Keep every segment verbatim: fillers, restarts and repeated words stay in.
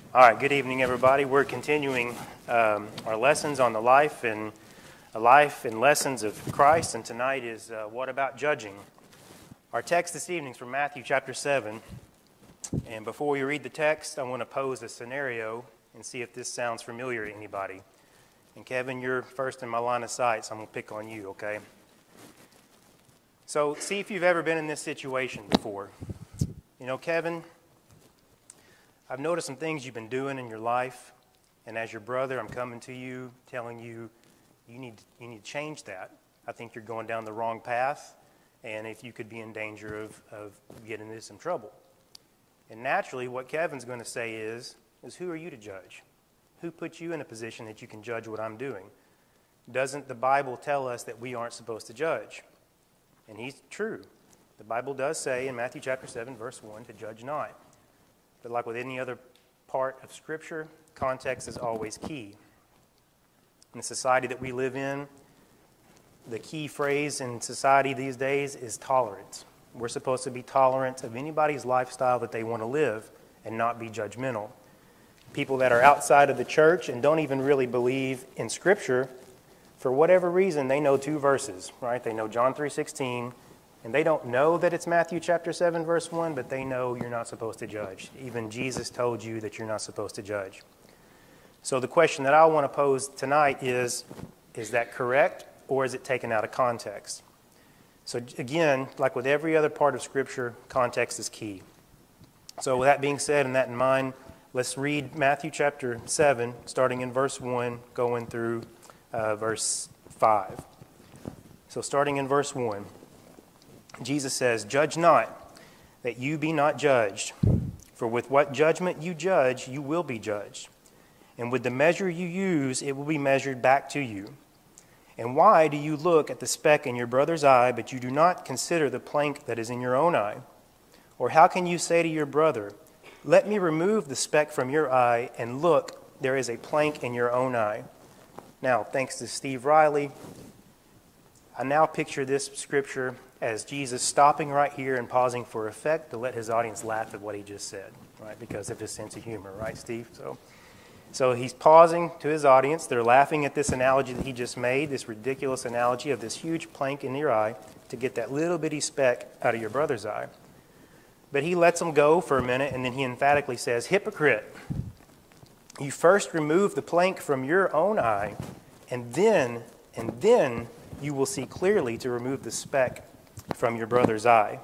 All right, good evening, everybody. We're continuing um, our lessons on the life and a life and lessons of Christ, and tonight is uh, what about judging? Our text this evening is from Matthew chapter seven, and before we read the text, I want to pose a scenario and see if this sounds familiar to anybody. And Kevin, you're first in my line of sight, so I'm going to pick on you, okay? So see if you've ever been in this situation before. You know, Kevin, I've noticed some things you've been doing in your life, and as your brother, I'm coming to you, telling you, you need, you need to change that. I think you're going down the wrong path, and if you could be in danger of, of getting into some trouble. And naturally, what Kevin's going to say is, is who are you to judge? Who put you in a position that you can judge what I'm doing? Doesn't the Bible tell us that we aren't supposed to judge? And he's true. The Bible does say in Matthew chapter seven, verse one, to judge not. But like with any other part of Scripture, context is always key. In the society that we live in, the key phrase in society these days is tolerance. We're supposed to be tolerant of anybody's lifestyle that they want to live and not be judgmental. People that are outside of the church and don't even really believe in Scripture, for whatever reason, they know two verses, right? They know John three sixteen, and they don't know that it's Matthew chapter seven, verse one, but they know you're not supposed to judge. Even Jesus told you that you're not supposed to judge. So the question that I want to pose tonight is, is that correct, or is it taken out of context? So again, like with every other part of Scripture, context is key. So with that being said and that in mind, let's read Matthew chapter seven, starting in verse one, going through uh, verse five. So starting in verse one. Jesus says, "Judge not, that you be not judged. For with what judgment you judge, you will be judged. And with the measure you use, it will be measured back to you. And why do you look at the speck in your brother's eye, but you do not consider the plank that is in your own eye? Or how can you say to your brother, 'Let me remove the speck from your eye,' and look, there is a plank in your own eye?" Now, thanks to Steve Riley, I now picture this scripture as Jesus stopping right here and pausing for effect to let his audience laugh at what he just said, right? Because of his sense of humor, right, Steve? So, so he's pausing to his audience. They're laughing at this analogy that he just made, this ridiculous analogy of this huge plank in your eye to get that little bitty speck out of your brother's eye. But he lets them go for a minute, and then he emphatically says, "Hypocrite, you first remove the plank from your own eye, and then, and then you will see clearly to remove the speck from your brother's eye."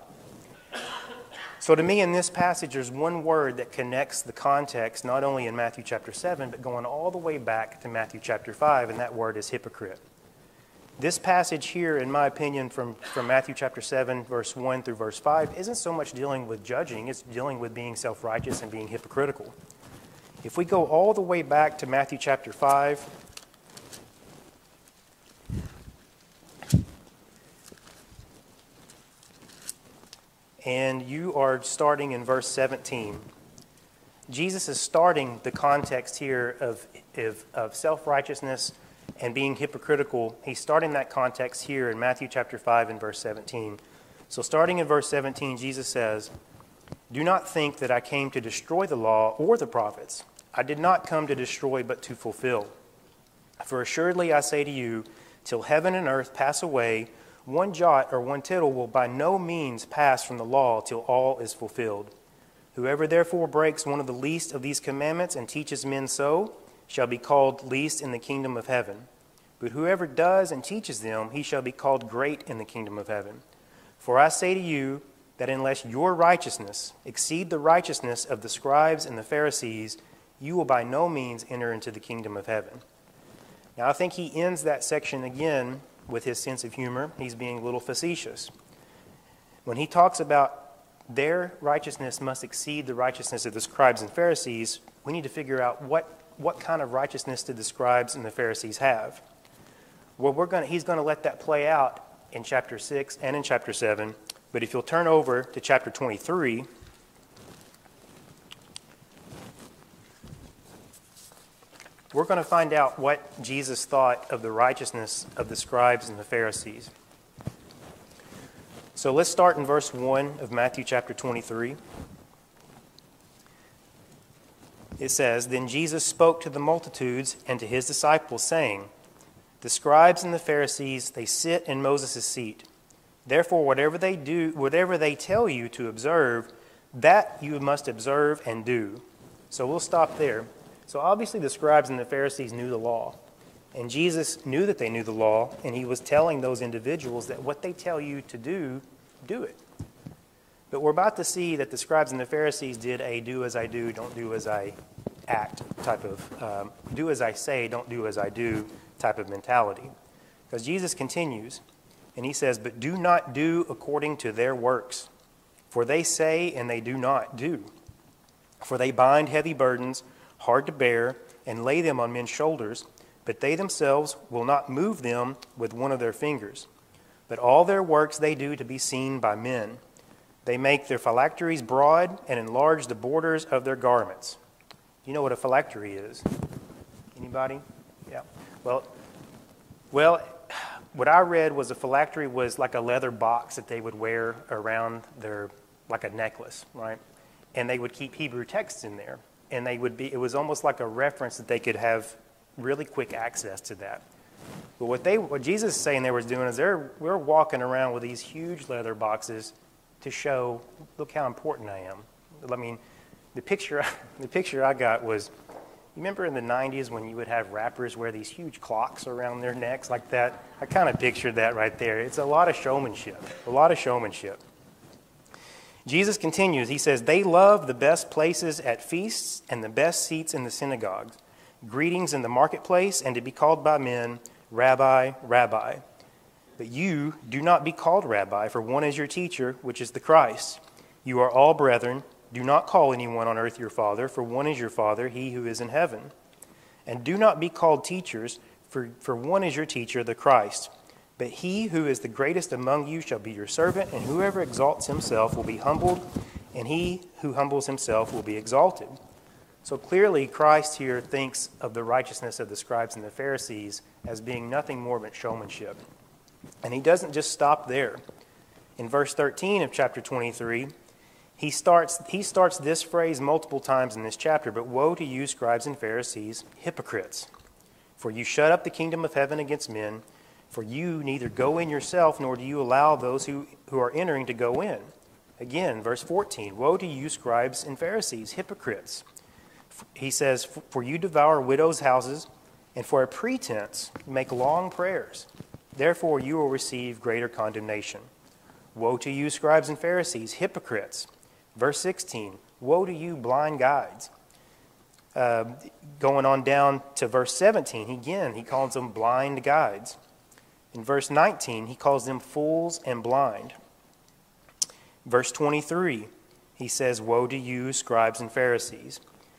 So to me in this passage, there's one word that connects the context, not only in Matthew chapter seven, but going all the way back to Matthew chapter five, and that word is hypocrite. This passage here, in my opinion, from, from Matthew chapter seven, verse one through verse five, isn't so much dealing with judging, it's dealing with being self-righteous and being hypocritical. If we go all the way back to Matthew chapter five, and you are starting in verse seventeen. Jesus is starting the context here of, of, of self-righteousness and being hypocritical. He's starting that context here in Matthew chapter five and verse seventeen. So starting in verse seventeen, Jesus says, "Do not think that I came to destroy the law or the prophets. I did not come to destroy, but to fulfill. For assuredly I say to you, till heaven and earth pass away, one jot or one tittle will by no means pass from the law till all is fulfilled. Whoever therefore breaks one of the least of these commandments and teaches men so, shall be called least in the kingdom of heaven. But whoever does and teaches them, he shall be called great in the kingdom of heaven. For I say to you that unless your righteousness exceed the righteousness of the scribes and the Pharisees, you will by no means enter into the kingdom of heaven." Now I think he ends that section again with his sense of humor. He's being a little facetious. When he talks about their righteousness must exceed the righteousness of the scribes and Pharisees, we need to figure out what, what kind of righteousness did the scribes and the Pharisees have. Well, we're going to, he's going to let that play out in chapter six and in chapter seven. But if you'll turn over to chapter twenty-three, we're going to find out what Jesus thought of the righteousness of the scribes and the Pharisees. So let's start in verse one of Matthew chapter twenty-three. it says, "Then Jesus spoke to the multitudes and to his disciples, saying, The scribes and the Pharisees, they sit in Moses' seat. Therefore, whatever they do, whatever they tell you to observe, that you must observe and do." So we'll stop there. So obviously the scribes and the Pharisees knew the law. And Jesus knew that they knew the law, and he was telling those individuals that what they tell you to do, do it. But we're about to see that the scribes and the Pharisees did a do as I do, don't do as I act type of, um, do as I say, don't do as I do type of mentality. Because Jesus continues, and he says, "But do not do according to their works, for they say and they do not do. For they bind heavy burdens, hard to bear, and lay them on men's shoulders, but they themselves will not move them with one of their fingers. But all their works they do to be seen by men. They make their phylacteries broad and enlarge the borders of their garments." You know what a phylactery is? Anybody? Yeah. Well, well, what I read was a phylactery was like a leather box that they would wear around their, like a necklace, right? And they would keep Hebrew texts in there. And they would be, it was almost like a reference that they could have really quick access to that. But what they, what Jesus is saying they were doing is they're, we're walking around with these huge leather boxes to show, look how important I am. I mean, the picture, the picture I got was, you remember in the nineties when you would have rappers wear these huge clocks around their necks like that? I kind of pictured that right there. It's a lot of showmanship, a lot of showmanship. Jesus continues, he says, "They love the best places at feasts and the best seats in the synagogues, greetings in the marketplace, and to be called by men, Rabbi, Rabbi. But you do not be called Rabbi, for one is your teacher, which is the Christ. You are all brethren. Do not call anyone on earth your father, for one is your Father, he who is in heaven. And do not be called teachers, for, for one is your teacher, the Christ. But he who is the greatest among you shall be your servant, and whoever exalts himself will be humbled, and he who humbles himself will be exalted." So clearly, Christ here thinks of the righteousness of the scribes and the Pharisees as being nothing more but showmanship. And he doesn't just stop there. In verse thirteen of chapter twenty-three, he starts, he starts this phrase multiple times in this chapter, "But woe to you, scribes and Pharisees, hypocrites! For you shut up the kingdom of heaven against men, for you neither go in yourself, nor do you allow those who, who are entering to go in." Again, verse fourteen, "Woe to you, scribes and Pharisees, hypocrites! He says, for you devour widows' houses, and for a pretense make long prayers. Therefore you will receive greater condemnation. Woe to you, scribes and Pharisees, hypocrites. Verse sixteen, woe to you, blind guides. Uh, going on down to verse seventeen, again, he calls them blind guides. In verse nineteen, he calls them fools and blind. Verse twenty-three, he says, woe to you, scribes and Pharisees.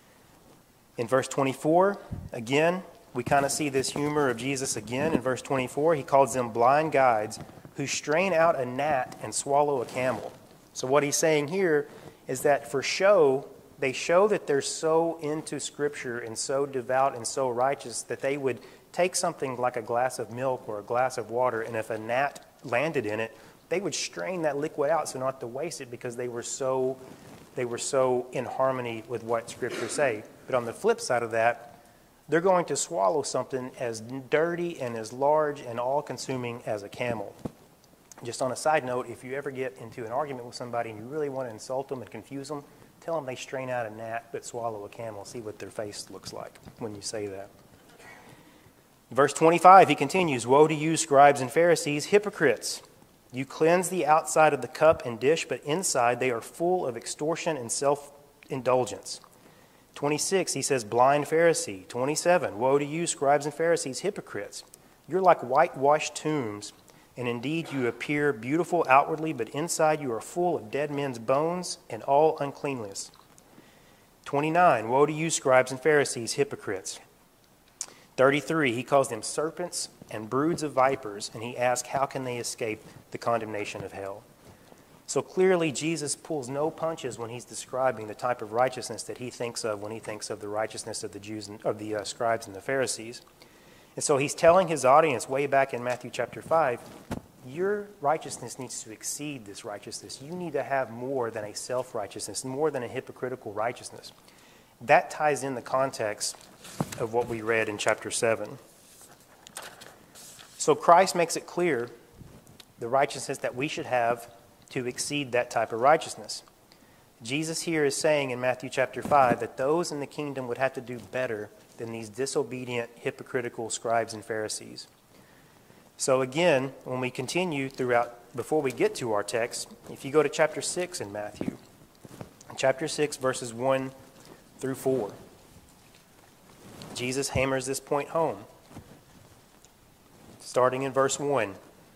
In verse twenty-four, again, we kind of see this humor of Jesus again. In verse twenty-four, he calls them blind guides who strain out a gnat and swallow a camel. So what he's saying here is that for show, they show that they're so into Scripture and so devout and so righteous that they would take something like a glass of milk or a glass of water, and if a gnat landed in it, they would strain that liquid out so not to waste it because they were so, they were so in harmony with what Scripture say. But on the flip side of that, they're going to swallow something as dirty and as large and all-consuming as a camel. Just on a side note, if you ever get into an argument with somebody and you really want to insult them and confuse them, tell them they strain out a gnat but swallow a camel. See what their face looks like when you say that. Verse twenty-five, he continues, woe to you, scribes and Pharisees, hypocrites! You cleanse the outside of the cup and dish, but inside they are full of extortion and self-indulgence. twenty-six, he says, blind Pharisee. twenty-seven, woe to you, scribes and Pharisees, hypocrites! You're like whitewashed tombs, and indeed you appear beautiful outwardly, but inside you are full of dead men's bones and all uncleanness. twenty-nine, woe to you, scribes and Pharisees, hypocrites! thirty-three, he calls them serpents and broods of vipers, and he asks, how can they escape the condemnation of hell? So clearly, Jesus pulls no punches when he's describing the type of righteousness that he thinks of when he thinks of the righteousness of the Jews and of the uh, scribes and the Pharisees. And so he's telling his audience way back in Matthew chapter five, your righteousness needs to exceed this righteousness. You need to have more than a self-righteousness, more than a hypocritical righteousness. that ties in the context of what we read in chapter seven. So Christ makes it clear the righteousness that we should have to exceed that type of righteousness. Jesus here is saying in Matthew chapter five that those in the kingdom would have to do better than these disobedient, hypocritical scribes and Pharisees. So again, when we continue throughout, before we get to our text, if you go to chapter six in Matthew, chapter six, verses one through four, Jesus hammers this point home. Starting in verse one,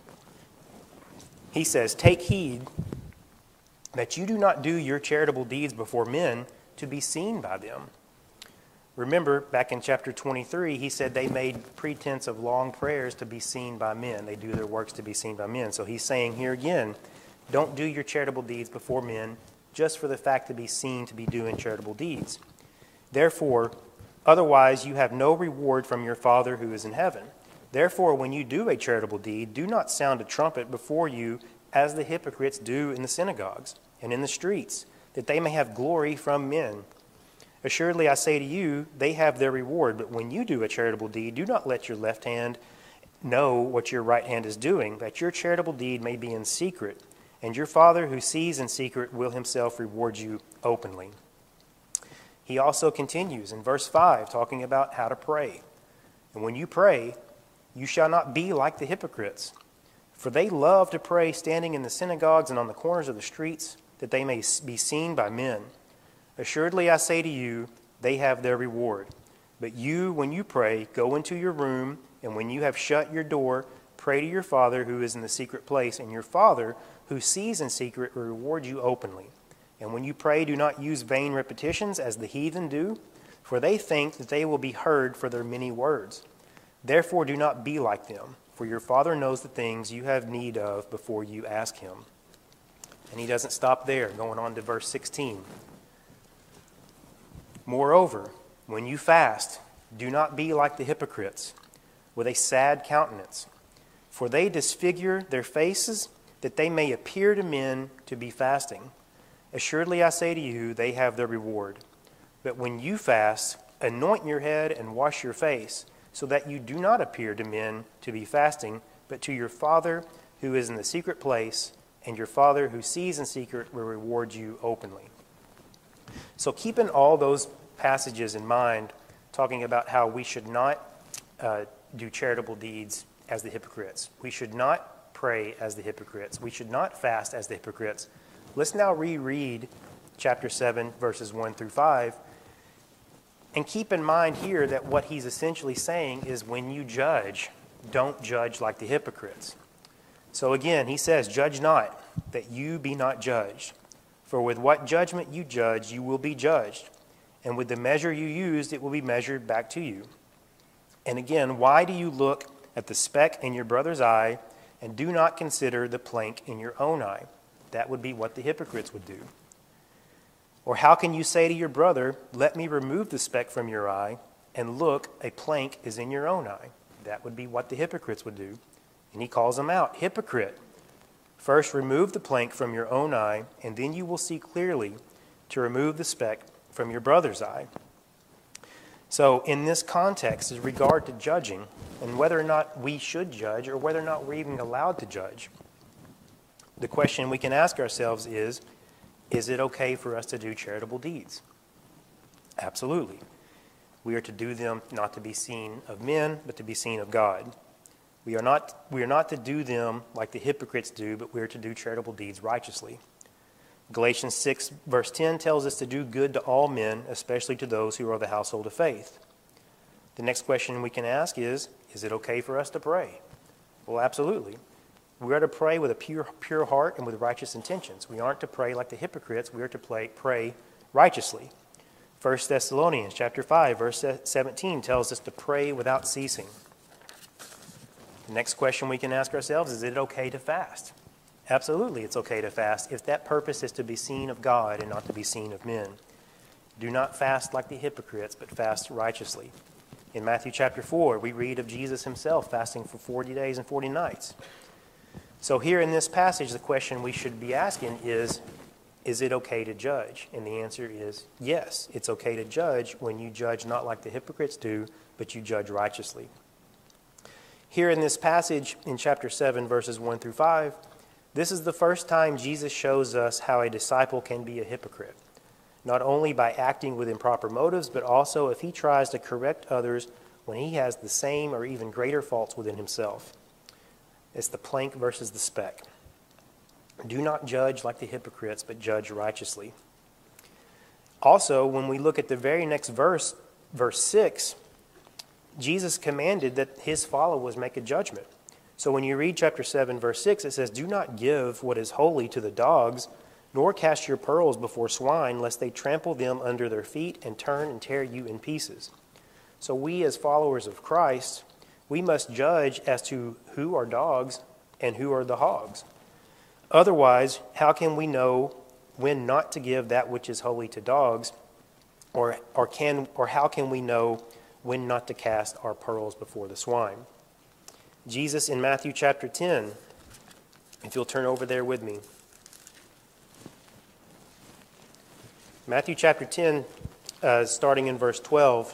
he says, "Take heed that you do not do your charitable deeds before men to be seen by them." Remember, back in chapter twenty-three, he said they made pretense of long prayers to be seen by men. They do their works to be seen by men. So he's saying here again, don't do your charitable deeds before men just for the fact to be seen to be doing charitable deeds. Therefore, otherwise you have no reward from your Father who is in heaven. Therefore, when you do a charitable deed, do not sound a trumpet before you as the hypocrites do in the synagogues and in the streets, that they may have glory from men. Assuredly, I say to you, they have their reward. But when you do a charitable deed, do not let your left hand know what your right hand is doing, that your charitable deed may be in secret, and your Father who sees in secret will himself reward you openly. He also continues in verse five, talking about how to pray. And when you pray, you shall not be like the hypocrites, for they love to pray standing in the synagogues and on the corners of the streets, that they may be seen by men. Assuredly, I say to you, they have their reward. But you, when you pray, go into your room, and when you have shut your door, pray to your Father who is in the secret place, and your Father who sees in secret will reward you openly. And when you pray, do not use vain repetitions as the heathen do, for they think that they will be heard for their many words. Therefore, do not be like them, for your Father knows the things you have need of before you ask him. And he doesn't stop there, going on to verse sixteen. Moreover, when you fast, do not be like the hypocrites, with a sad countenance, for they disfigure their faces, that they may appear to men to be fasting. Assuredly, I say to you, they have their reward. But when you fast, anoint your head and wash your face, so that you do not appear to men to be fasting, but to your Father who is in the secret place, and your Father who sees in secret will reward you openly. So keeping all those passages in mind, talking about how we should not uh, do charitable deeds as the hypocrites. We should not pray as the hypocrites. We should not fast as the hypocrites. Let's now reread chapter seven, verses one through five, and keep in mind here that what he's essentially saying is when you judge, don't judge like the hypocrites. So again, he says, judge not, that you be not judged. For with what judgment you judge, you will be judged. And with the measure you used, it will be measured back to you. And again, why do you look at the speck in your brother's eye and do not consider the plank in your own eye? That would be what the hypocrites would do. Or how can you say to your brother, let me remove the speck from your eye, and look, a plank is in your own eye? That would be what the hypocrites would do. And he calls them out, hypocrite. First, remove the plank from your own eye, and then you will see clearly to remove the speck from your brother's eye. So in this context, in regard to judging, and whether or not we should judge, or whether or not we're even allowed to judge, the question we can ask ourselves is, is it okay for us to do charitable deeds? Absolutely. We are to do them not to be seen of men, but to be seen of God. We are not, we are not to do them like the hypocrites do, but we are to do charitable deeds righteously. Galatians six, verse ten tells us to do good to all men, especially to those who are of the household of faith. The next question we can ask is, is it okay for us to pray? Well, absolutely. We are to pray with a pure, pure heart and with righteous intentions. We aren't to pray like the hypocrites. We are to pray, pray righteously. First Thessalonians chapter five, verse seventeen tells us to pray without ceasing. The next question we can ask ourselves, is it okay to fast? Absolutely, it's okay to fast if that purpose is to be seen of God and not to be seen of men. Do not fast like the hypocrites, but fast righteously. In Matthew chapter four, we read of Jesus himself fasting for forty days and forty nights. So here in this passage, the question we should be asking is, is it okay to judge? And the answer is yes, it's okay to judge when you judge not like the hypocrites do, but you judge righteously. Here in this passage in chapter seven, verses one through five, this is the first time Jesus shows us how a disciple can be a hypocrite, not only by acting with improper motives, but also if he tries to correct others when he has the same or even greater faults within himself. It's the plank versus the speck. Do not judge like the hypocrites, but judge righteously. Also, when we look at the very next verse, verse six, Jesus commanded that his followers make a judgment. So when you read chapter seven, verse six, it says, "Do not give what is holy to the dogs, nor cast your pearls before swine, lest they trample them under their feet and turn and tear you in pieces." So we as followers of Christ, we must judge as to who are dogs and who are the hogs. Otherwise, how can we know when not to give that which is holy to dogs, or, or, can, or how can we know when not to cast our pearls before the swine? Jesus in Matthew chapter ten, if you'll turn over there with me. Matthew chapter ten, uh, starting in verse twelve,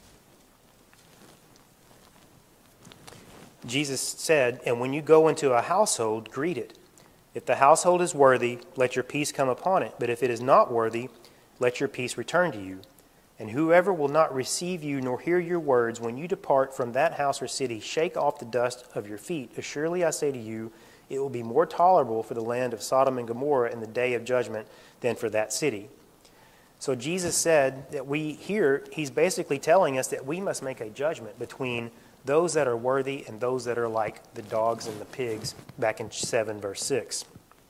Jesus said, "And when you go into a household, greet it. If the household is worthy, let your peace come upon it. But if it is not worthy, let your peace return to you. And whoever will not receive you nor hear your words, when you depart from that house or city, shake off the dust of your feet. Assuredly I say to you, it will be more tolerable for the land of Sodom and Gomorrah in the day of judgment than for that city." So Jesus said that we here, he's basically telling us that we must make a judgment between those that are worthy and those that are like the dogs and the pigs, back in seven, verse six.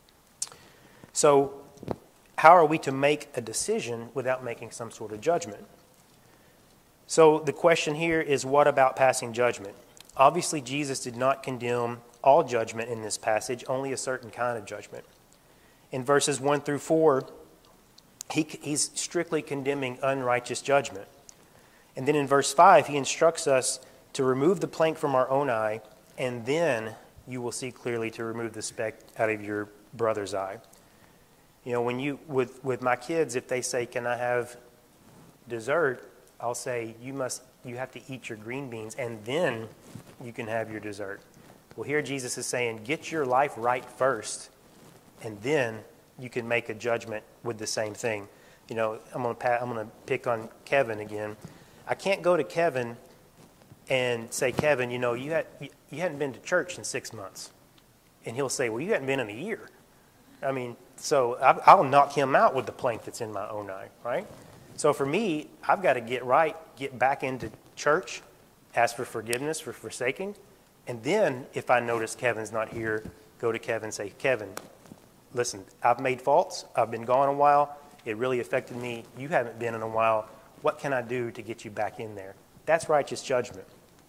So how are we to make a decision without making some sort of judgment? So the question here is, what about passing judgment? Obviously, Jesus did not condemn all judgment in this passage, only a certain kind of judgment. In verses one through four, he, he's strictly condemning unrighteous judgment. And then in verse five, he instructs us to remove the plank from our own eye, and then you will see clearly to remove the speck out of your brother's eye. You know, when you, with, with my kids, if they say, "Can I have dessert?" I'll say, you must, you have to eat your green beans, and then you can have your dessert. Well, here Jesus is saying, get your life right first, and then you can make a judgment with the same thing. You know, I'm going to I'm going to pick on Kevin again. I can't go to Kevin and say, "Kevin, you know, you, had, you, you hadn't been to church in six months. And he'll say, "Well, you hadn't been in a year." I mean, so I, I'll knock him out with the plank that's in my own eye, right? So for me, I've got to get right, get back into church, ask for forgiveness for forsaking, and then if I notice Kevin's not here, go to Kevin and say, "Kevin, listen, I've made faults. I've been gone a while. It really affected me. You haven't been in a while. What can I do to get you back in there?" That's righteous judgment.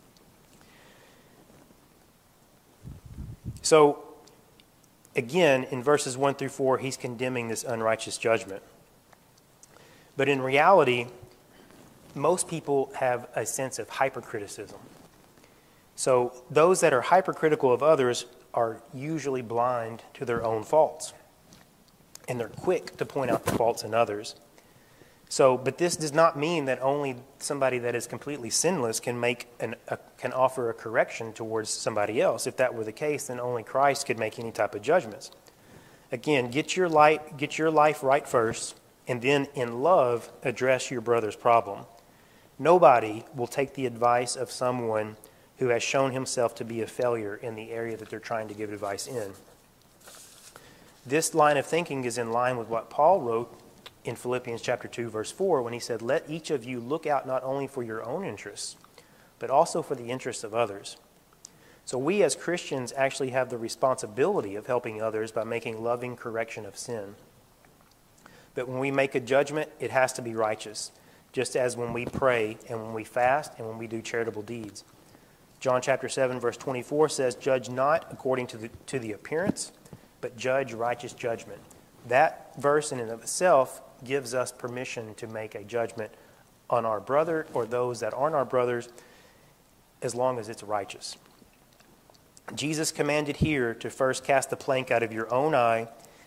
So, again, in verses one through four, he's condemning this unrighteous judgment. But in reality, most people have a sense of hypercriticism. So those that are hypercritical of others are usually blind to their own faults. And they're quick to point out the faults in others. So, but this does not mean that only somebody that is completely sinless can make an, a, can offer a correction towards somebody else. If that were the case, then only Christ could make any type of judgments. Again, get your light, get your life right first, and then in love address your brother's problem. Nobody will take the advice of someone who has shown himself to be a failure in the area that they're trying to give advice in. This line of thinking is in line with what Paul wrote in Philippians chapter two, verse four, when he said, "Let each of you look out not only for your own interests, but also for the interests of others." So we as Christians actually have the responsibility of helping others by making loving correction of sin. But when we make a judgment, it has to be righteous, just as when we pray and when we fast and when we do charitable deeds. John chapter seven, verse twenty-four says, "Judge not according to the, to the appearance, but judge righteous judgment." That verse in and of itself gives us permission to make a judgment on our brother or those that aren't our brothers, as long as it's righteous. Jesus commanded here to first cast the plank out of your own eye,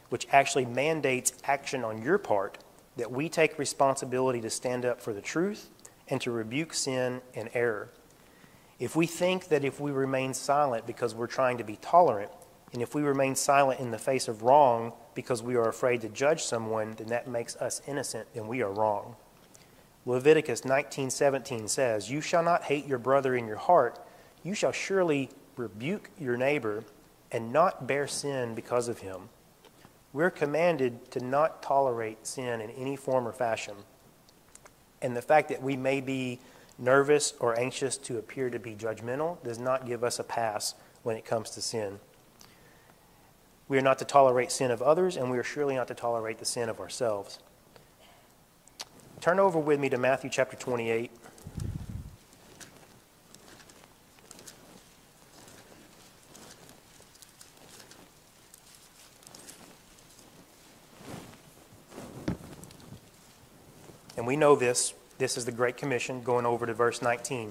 which actually mandates action on your part, that we take responsibility to stand up for the truth and to rebuke sin and error. If we think that if we remain silent because we're trying to be tolerant, and if we remain silent in the face of wrong because we are afraid to judge someone, then that makes us innocent and we are wrong. Leviticus nineteen seventeen says, "You shall not hate your brother in your heart. You shall surely rebuke your neighbor and not bear sin because of him." We're commanded to not tolerate sin in any form or fashion. And the fact that we may be nervous or anxious to appear to be judgmental does not give us a pass when it comes to sin. We are not to tolerate sin of others, and we are surely not to tolerate the sin of ourselves. Turn over with me to Matthew chapter twenty-eight. And we know this. This is the Great Commission, going over to verse nineteen.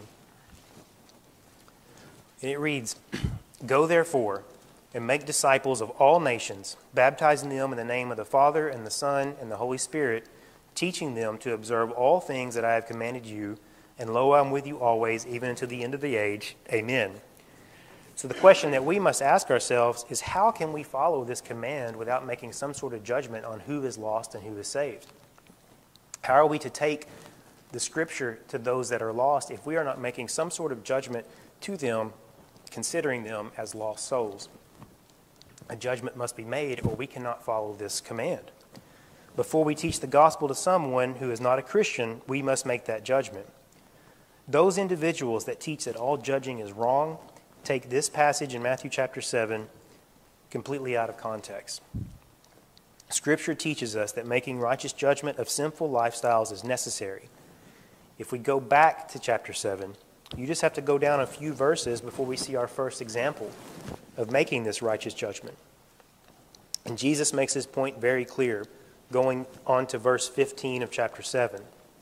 And it reads, "Go therefore and make disciples of all nations, baptizing them in the name of the Father and the Son and the Holy Spirit, teaching them to observe all things that I have commanded you. And lo, I am with you always, even unto the end of the age. Amen." So the question that we must ask ourselves is, how can we follow this command without making some sort of judgment on who is lost and who is saved? How are we to take the Scripture to those that are lost if we are not making some sort of judgment to them, considering them as lost souls? A judgment must be made, or we cannot follow this command. Before we teach the gospel to someone who is not a Christian, we must make that judgment. Those individuals that teach that all judging is wrong take this passage in Matthew chapter seven completely out of context. Scripture teaches us that making righteous judgment of sinful lifestyles is necessary. If we go back to chapter seven, you just have to go down a few verses before we see our first example of making this righteous judgment. And Jesus makes his point very clear, going on to verse fifteen of chapter seven.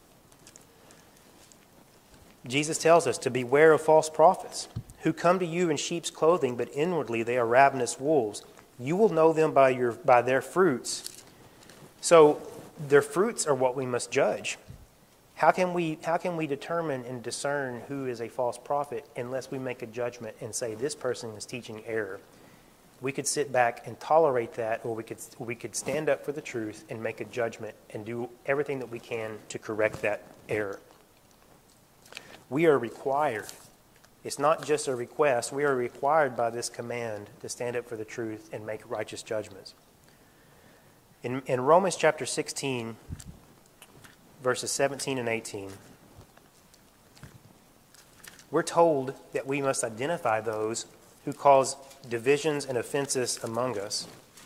Jesus tells us to beware of false prophets, who come to you in sheep's clothing, but inwardly they are ravenous wolves. You will know them by your by their fruits. So their fruits are what we must judge. How can we how can we determine and discern who is a false prophet unless we make a judgment and say this person is teaching error? We could sit back and tolerate that, or we could or we could stand up for the truth and make a judgment and do everything that we can to correct that error. We are required. It's not just a request. We are required by this command to stand up for the truth and make righteous judgments. In, in Romans chapter sixteen, verses seventeen and eighteen, we're told that we must identify those who cause divisions and offenses among us.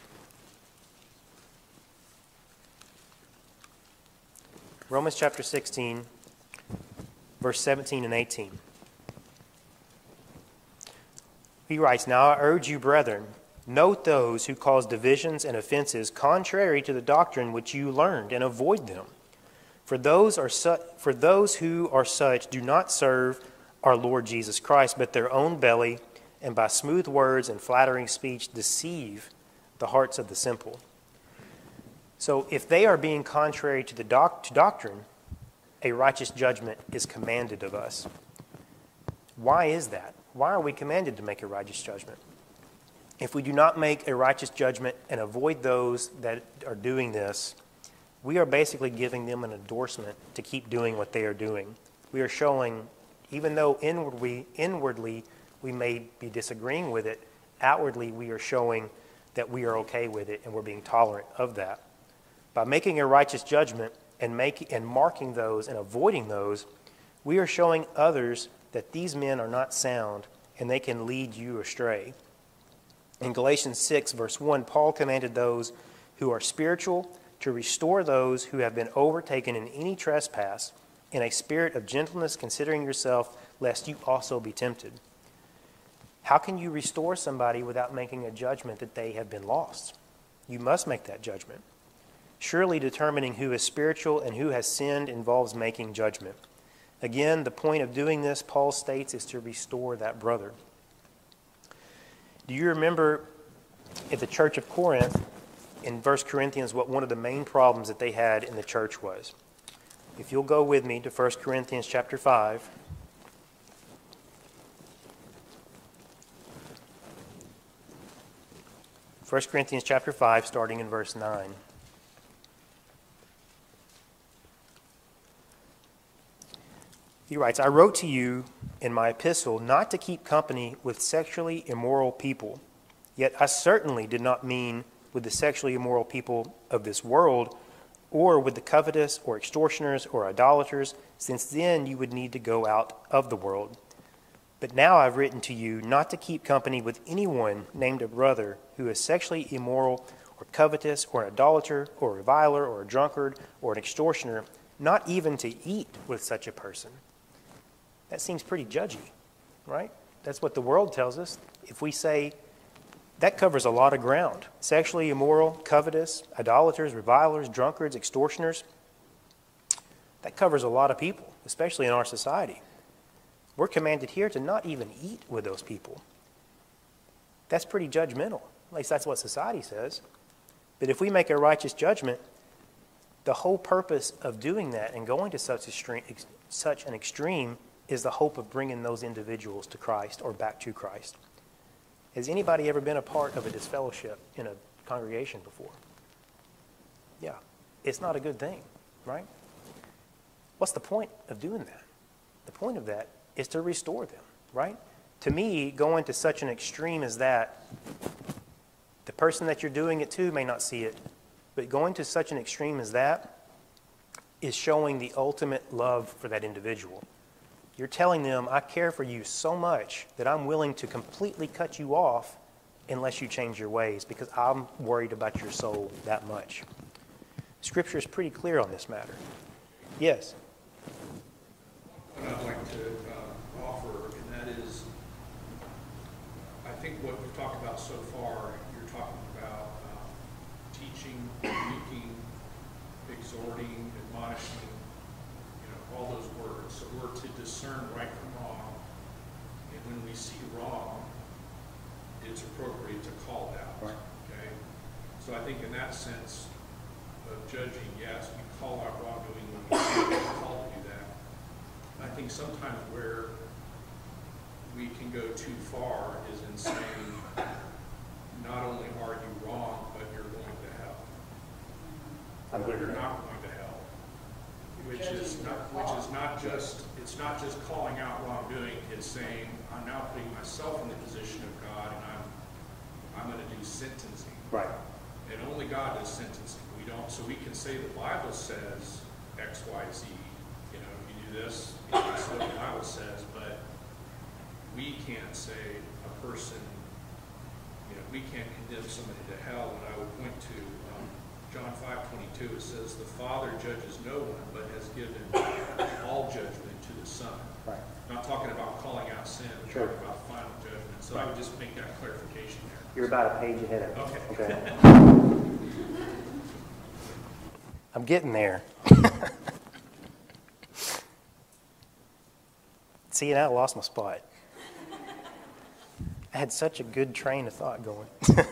Romans chapter sixteen, verse seventeen and eighteen. He writes, "Now I urge you, brethren, note those who cause divisions and offenses contrary to the doctrine which you learned, and avoid them. For those are su- for those who are such do not serve our Lord Jesus Christ, but their own belly, and by smooth words and flattering speech deceive the hearts of the simple." So if they are being contrary to the doc- to doctrine, a righteous judgment is commanded of us. Why is that? Why are we commanded to make a righteous judgment? If we do not make a righteous judgment and avoid those that are doing this, we are basically giving them an endorsement to keep doing what they are doing. We are showing, even though inwardly, inwardly we may be disagreeing with it, outwardly we are showing that we are okay with it and we're being tolerant of that. By making a righteous judgment and making and marking those and avoiding those, we are showing others that these men are not sound and they can lead you astray. In Galatians six, verse one, Paul commanded those who are spiritual to restore those who have been overtaken in any trespass in a spirit of gentleness, considering yourself, lest you also be tempted. How can you restore somebody without making a judgment that they have been lost? You must make that judgment. Surely determining who is spiritual and who has sinned involves making judgment. Again, the point of doing this, Paul states, is to restore that brother. Do you remember at the church of Corinth, in First Corinthians what one of the main problems that they had in the church was. If you'll go with me to First Corinthians chapter five. First Corinthians chapter five, starting in verse nine. He writes, I wrote to you in my epistle not to keep company with sexually immoral people, yet I certainly did not mean with the sexually immoral people of this world, or with the covetous, or extortioners, or idolaters, since then you would need to go out of the world. But now I've written to you not to keep company with anyone named a brother who is sexually immoral, or covetous, or an idolater, or a reviler, or a drunkard, or an extortioner, not even to eat with such a person. That seems pretty judgy, right? That's what the world tells us. If we say that covers a lot of ground, sexually immoral, covetous, idolaters, revilers, drunkards, extortioners, that covers a lot of people, especially in our society. We're commanded here to not even eat with those people. That's pretty judgmental. At least that's what society says. But if we make a righteous judgment, the whole purpose of doing that and going to such, extreme, such an extreme is the hope of bringing those individuals to Christ or back to Christ. Has anybody ever been a part of a disfellowship in a congregation before? Yeah. It's not a good thing, right? What's the point of doing that? The point of that is to restore them, right? To me, going to such an extreme as that, the person that you're doing it to may not see it, but going to such an extreme as that is showing the ultimate love for that individual. You're telling them, I care for you so much that I'm willing to completely cut you off unless you change your ways because I'm worried about your soul that much. Scripture is pretty clear on this matter. Yes? What I'd like to uh, offer, and that is, I think what we've talked about so far, you're talking about uh, teaching, rebuking, exhorting, admonishing, you know, all those words. So we're to discern right from wrong, and when we see wrong, it's appropriate to call it out. Right. Okay? So I think in that sense of judging, yes, we call out wrongdoing when we see we're called to do that. I think sometimes where we can go too far is in saying, not only are you wrong, but you're going to hell. Or you're not going to hell. Which is not which is not just it's not just calling out wrongdoing, it's saying, I'm now putting myself in the position of God and I'm I'm gonna do sentencing. Right. And only God does sentencing. We don't so we can say the Bible says X, Y, Z. You know, if you do this, you know, that's what the Bible says, but we can't say a person, you know, we can't condemn somebody to hell. And I would point to um, John five twenty-two, it says, the Father judges no one, but has given all judgment to the Son. Right. Not talking about calling out sin, but Sure. talking about final judgment. So I would just make that clarification there. You're about a page ahead of me. Okay. Okay. I'm getting there. See, now I lost my spot. I had such a good train of thought going.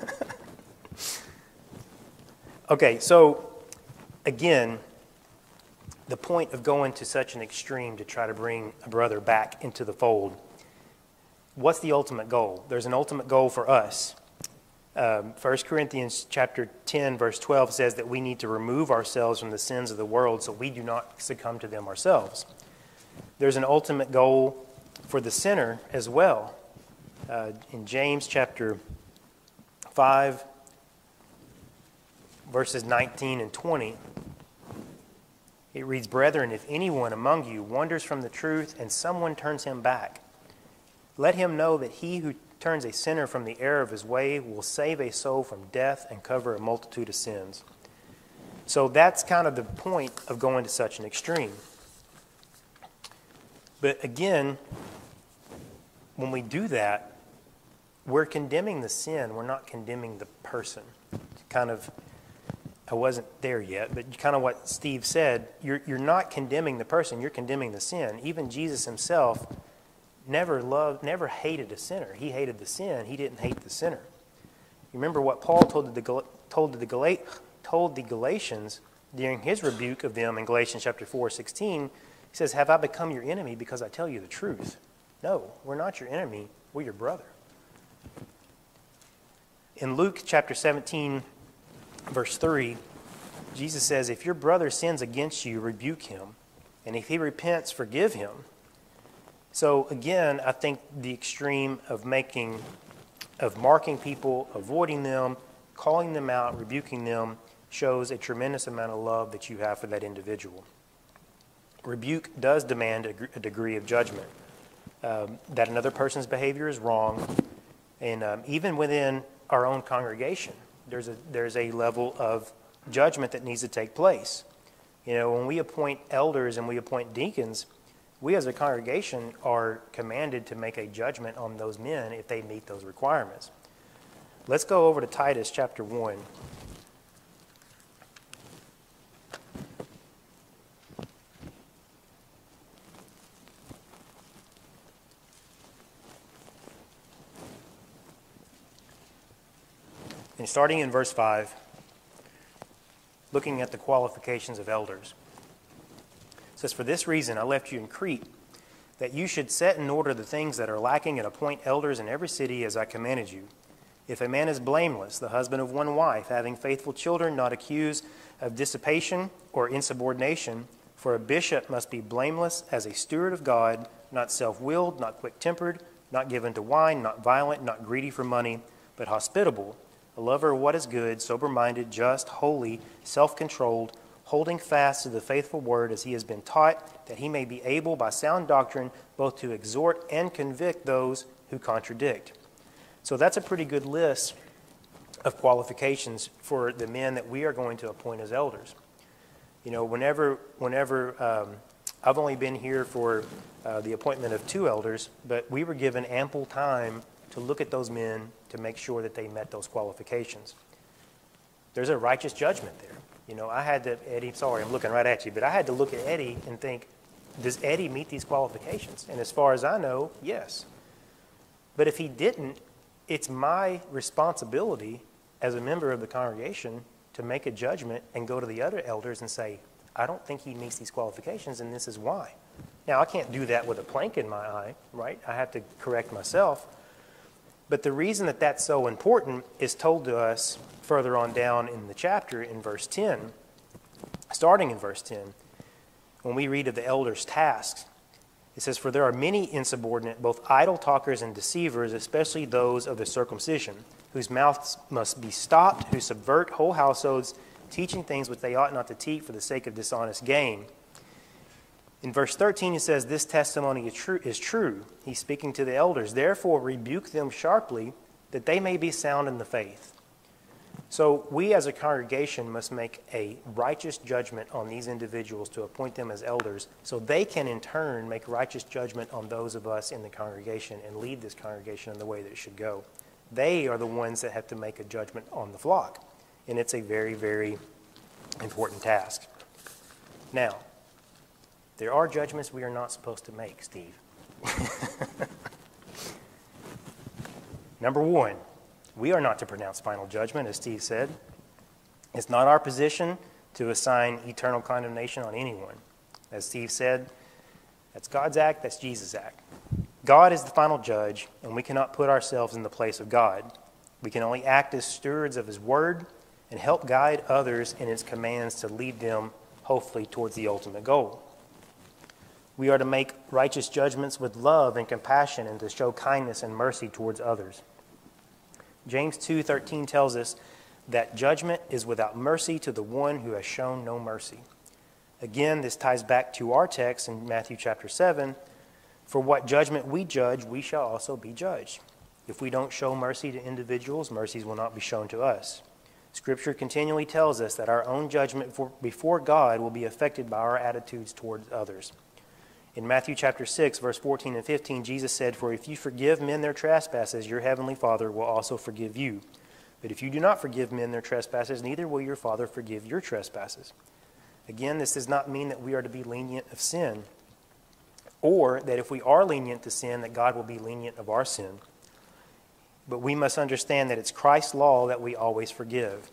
Okay, so again, the point of going to such an extreme to try to bring a brother back into the fold, what's the ultimate goal? There's an ultimate goal for us. Um, First Corinthians chapter ten, verse twelve says that we need to remove ourselves from the sins of the world so we do not succumb to them ourselves. There's an ultimate goal for the sinner as well. Uh, in James chapter five, verses nineteen and twenty, it reads, Brethren, if anyone among you wanders from the truth and someone turns him back, let him know that he who turns a sinner from the error of his way will save a soul from death and cover a multitude of sins. So that's kind of the point of going to such an extreme. But again, when we do that, we're condemning the sin. We're not condemning the person. Kind of, I wasn't there yet, but kind of what Steve said, you're, you're not condemning the person, you're condemning the sin. Even Jesus himself never loved, never hated a sinner. He hated the sin. He didn't hate the sinner. You remember what Paul told the, told the, Gal- told the Galatians during his rebuke of them in Galatians chapter four, sixteen, he says, have I become your enemy because I tell you the truth? No, we're not your enemy. We're your brother. In Luke chapter seventeen, verse three, Jesus says, if your brother sins against you, rebuke him. And if he repents, forgive him. So again, I think the extreme of making, of marking people, avoiding them, calling them out, rebuking them, shows a tremendous amount of love that you have for that individual. Rebuke does demand a, a degree of judgment. Um, that another person's behavior is wrong. And um, even within our own congregation, there's a, there's a level of judgment that needs to take place. You know, when we appoint elders and we appoint deacons, we as a congregation are commanded to make a judgment on those men if they meet those requirements. Let's go over to Titus chapter one. And starting in verse five, looking at the qualifications of elders. It says, for this reason I left you in Crete, that you should set in order the things that are lacking and appoint elders in every city as I commanded you. If a man is blameless, the husband of one wife, having faithful children, not accused of dissipation or insubordination, for a bishop must be blameless as a steward of God, not self-willed, not quick-tempered, not given to wine, not violent, not greedy for money, but hospitable, a lover of what is good, sober-minded, just, holy, self-controlled, holding fast to the faithful word as he has been taught, that he may be able by sound doctrine both to exhort and convict those who contradict. So that's a pretty good list of qualifications for the men that we are going to appoint as elders. You know, whenever, whenever um, I've only been here for uh, the appointment of two elders, but we were given ample time to look at those men to make sure that they met those qualifications. There's a righteous judgment there. You know, I had to, Eddie, sorry, I'm looking right at you, but I had to look at Eddie and think, does Eddie meet these qualifications? And as far as I know, yes. But if he didn't, it's my responsibility as a member of the congregation to make a judgment and go to the other elders and say, I don't think he meets these qualifications and this is why. Now, I can't do that with a plank in my eye, right? I have to correct myself. But the reason that that's so important is told to us further on down in the chapter in verse ten, starting in verse ten, when we read of the elders' tasks. It says, for there are many insubordinate, both idle talkers and deceivers, especially those of the circumcision, whose mouths must be stopped, who subvert whole households, teaching things which they ought not to teach for the sake of dishonest gain. In verse thirteen, he says, this testimony is true, is true. He's speaking to the elders. Therefore, rebuke them sharply, that they may be sound in the faith. So we as a congregation must make a righteous judgment on these individuals to appoint them as elders, so they can in turn make righteous judgment on those of us in the congregation and lead this congregation in the way that it should go. They are the ones that have to make a judgment on the flock, and it's a very, very important task. Now, there are judgments we are not supposed to make, Steve. Number one, we are not to pronounce final judgment, as Steve said. It's not our position to assign eternal condemnation on anyone. As Steve said, that's God's act, that's Jesus' act. God is the final judge, and we cannot put ourselves in the place of God. We can only act as stewards of his word and help guide others in its commands to lead them, hopefully, towards the ultimate goal. We are to make righteous judgments with love and compassion and to show kindness and mercy towards others. James two thirteen tells us that judgment is without mercy to the one who has shown no mercy. Again, this ties back to our text in Matthew chapter seven. For what judgment we judge, we shall also be judged. If we don't show mercy to individuals, mercies will not be shown to us. Scripture continually tells us that our own judgment for, before God will be affected by our attitudes towards others. In Matthew chapter six, verse fourteen and fifteen, Jesus said, for if you forgive men their trespasses, your heavenly Father will also forgive you. But if you do not forgive men their trespasses, neither will your Father forgive your trespasses. Again, this does not mean that we are to be lenient of sin, or that if we are lenient to sin, that God will be lenient of our sin. But we must understand that it's Christ's law that we always forgive.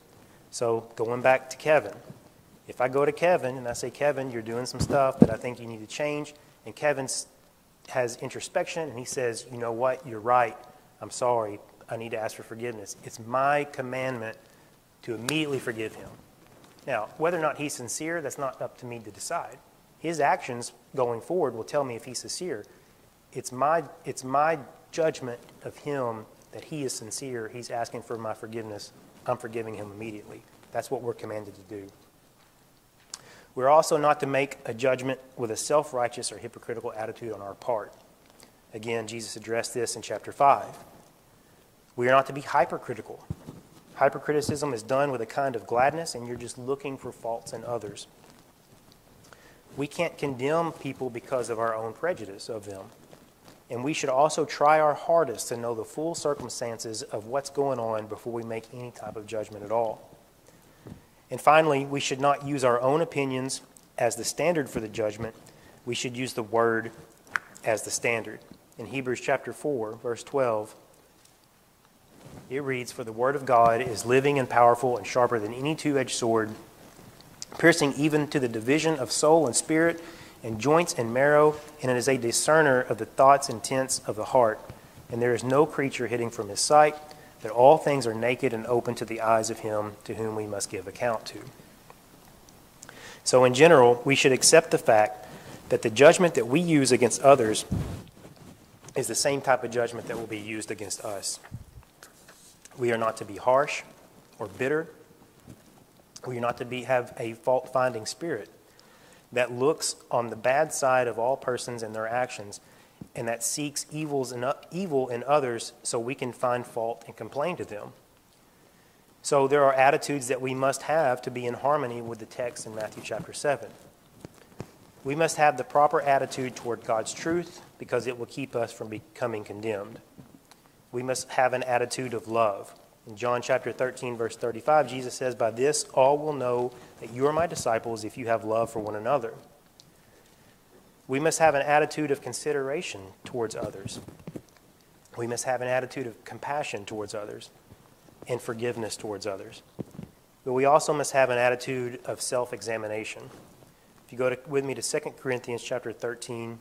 So going back to Kevin, if I go to Kevin and I say, Kevin, you're doing some stuff that I think you need to change, and Kevin has introspection and he says, you know what, you're right, I'm sorry, I need to ask for forgiveness. It's my commandment to immediately forgive him. Now, whether or not he's sincere, that's not up to me to decide. His actions going forward will tell me if he's sincere. It's my, it's my judgment of him that he is sincere. He's asking for my forgiveness. I'm forgiving him immediately. That's what we're commanded to do. We're also not to make a judgment with a self-righteous or hypocritical attitude on our part. Again, Jesus addressed this in chapter five. We are not to be hypercritical. Hypercriticism is done with a kind of gladness, and you're just looking for faults in others. We can't condemn people because of our own prejudice of them. And we should also try our hardest to know the full circumstances of what's going on before we make any type of judgment at all. And finally, we should not use our own opinions as the standard for the judgment. We should use the Word as the standard. In Hebrews chapter four, verse twelve, it reads, "For the Word of God is living and powerful and sharper than any two-edged sword, piercing even to the division of soul and spirit and joints and marrow, and it is a discerner of the thoughts and intents of the heart. And there is no creature hidden from his sight, that all things are naked and open to the eyes of him to whom we must give account to." So in general, we should accept the fact that the judgment that we use against others is the same type of judgment that will be used against us. We are not to be harsh or bitter. We are not to be, have a fault-finding spirit that looks on the bad side of all persons and their actions, and that seeks evils in, evil in others so we can find fault and complain to them. So there are attitudes that we must have to be in harmony with the text in Matthew chapter seven. We must have the proper attitude toward God's truth because it will keep us from becoming condemned. We must have an attitude of love. In John chapter thirteen, verse thirty-five, Jesus says, "By this all will know that you are my disciples if you have love for one another." We must have an attitude of consideration towards others. We must have an attitude of compassion towards others and forgiveness towards others. But we also must have an attitude of self-examination. If you go to, with me to Second Corinthians chapter thirteen,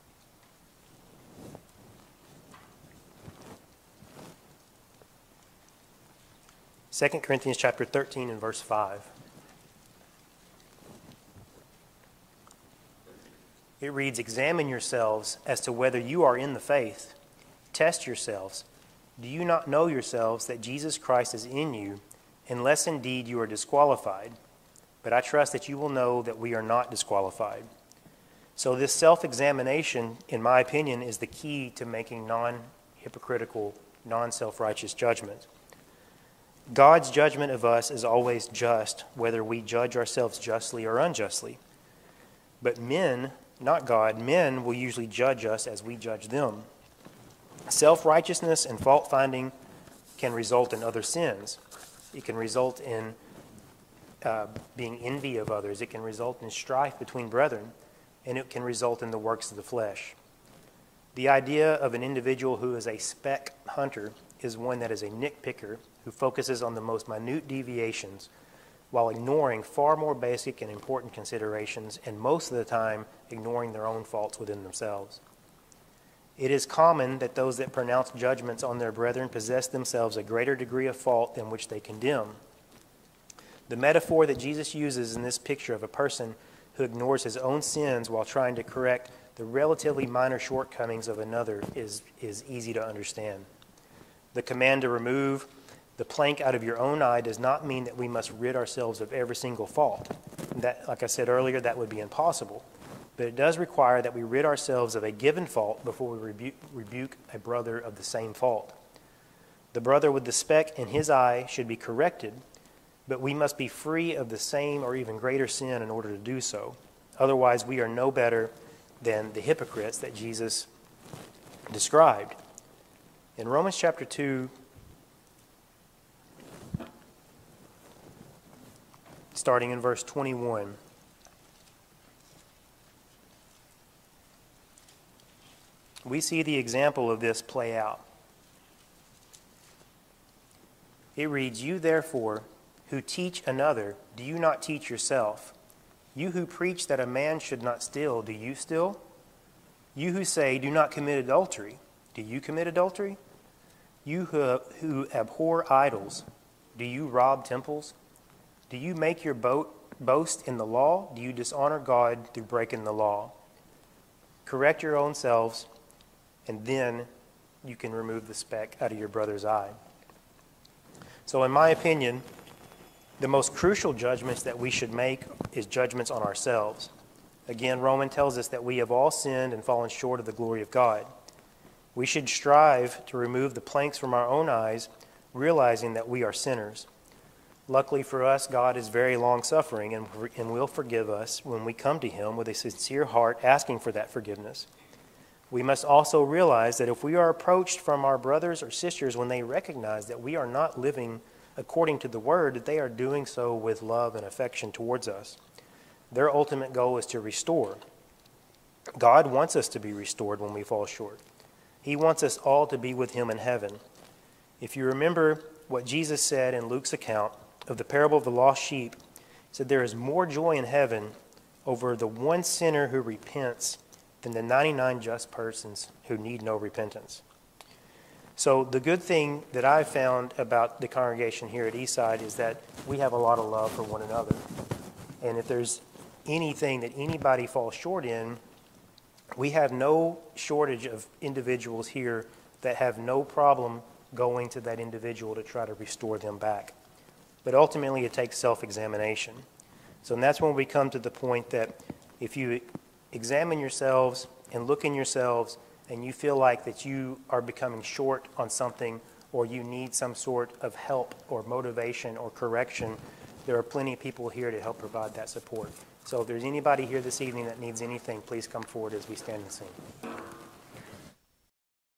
Second Corinthians chapter thirteen and verse five. It reads, "Examine yourselves as to whether you are in the faith. Test yourselves. Do you not know yourselves that Jesus Christ is in you, unless indeed you are disqualified? But I trust that you will know that we are not disqualified." So this self-examination, in my opinion, is the key to making non-hypocritical, non-self-righteous judgment. God's judgment of us is always just, whether we judge ourselves justly or unjustly. But men, not God, men will usually judge us as we judge them. Self-righteousness and fault-finding can result in other sins. It can result in uh, being envy of others. It can result in strife between brethren, and it can result in the works of the flesh. The idea of an individual who is a speck hunter is one that is a nitpicker who focuses on the most minute deviations while ignoring far more basic and important considerations, and most of the time ignoring their own faults within themselves. It is common that those that pronounce judgments on their brethren possess themselves a greater degree of fault than which they condemn. The metaphor that Jesus uses in this picture of a person who ignores his own sins while trying to correct the relatively minor shortcomings of another is, is easy to understand. The command to remove the plank out of your own eye does not mean that we must rid ourselves of every single fault. That, like I said earlier, that would be impossible. But it does require that we rid ourselves of a given fault before we rebuke, rebuke a brother of the same fault. The brother with the speck in his eye should be corrected, but we must be free of the same or even greater sin in order to do so. Otherwise, we are no better than the hypocrites that Jesus described. In Romans chapter two, starting in verse twenty-one, we see the example of this play out. It reads, "You therefore, who teach another, do you not teach yourself? You who preach that a man should not steal, do you steal? You who say, do not commit adultery, do you commit adultery? You who, who abhor idols, do you rob temples? Do you make your boat, boast in the law? Do you dishonor God through breaking the law? Correct your own selves, and then you can remove the speck out of your brother's eye. So in my opinion, the most crucial judgments that we should make is judgments on ourselves. Again, Romans tells us that we have all sinned and fallen short of the glory of God. We should strive to remove the planks from our own eyes, realizing that we are sinners. Luckily for us, God is very long-suffering and, and will forgive us when we come to him with a sincere heart asking for that forgiveness. We must also realize that if we are approached from our brothers or sisters when they recognize that we are not living according to the word, that they are doing so with love and affection towards us. Their ultimate goal is to restore. God wants us to be restored when we fall short. He wants us all to be with him in heaven. If you remember what Jesus said in Luke's account of the parable of the lost sheep, he said there is more joy in heaven over the one sinner who repents than the ninety-nine just persons who need no repentance. So the good thing that I've found about the congregation here at Eastside is that we have a lot of love for one another. And if there's anything that anybody falls short in, we have no shortage of individuals here that have no problem going to that individual to try to restore them back. But ultimately, it takes self-examination. So and that's when we come to the point that if you examine yourselves and look in yourselves and you feel like that you are becoming short on something or you need some sort of help or motivation or correction, there are plenty of people here to help provide that support. So if there's anybody here this evening that needs anything, please come forward as we stand and sing.